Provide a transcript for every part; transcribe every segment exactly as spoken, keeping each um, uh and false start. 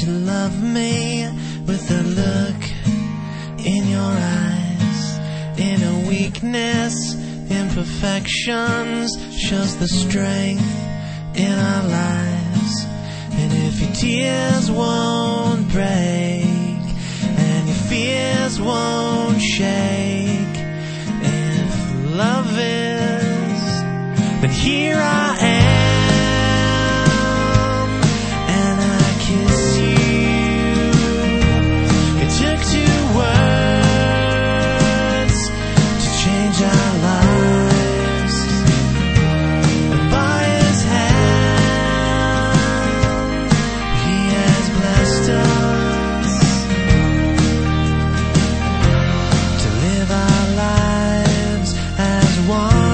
you love me with a look in your eyes. Inner weakness, imperfections, shows the strength in our lives. And if your tears won't break and your fears won't shake, if love is, then here I am, and I kiss you. It took two words to change our lives, and by His hand He has blessed us to live our lives as one.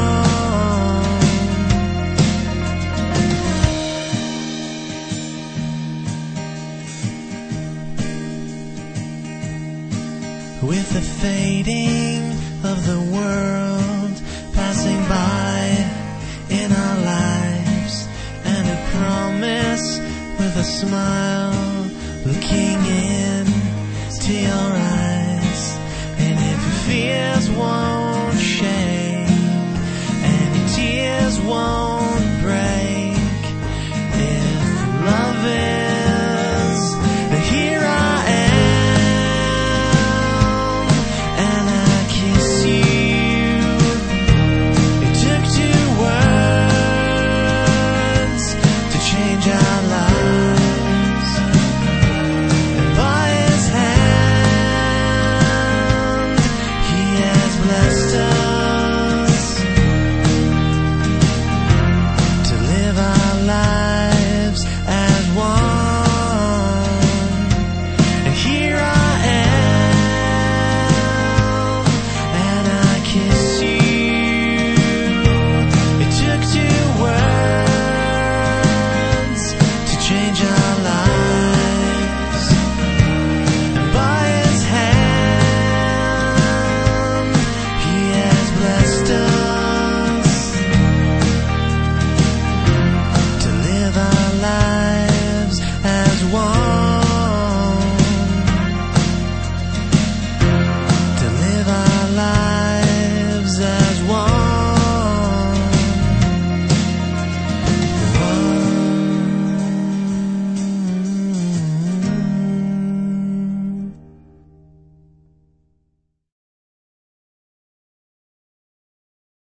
With the fading of the world passing by in our lives, and a promise with a smile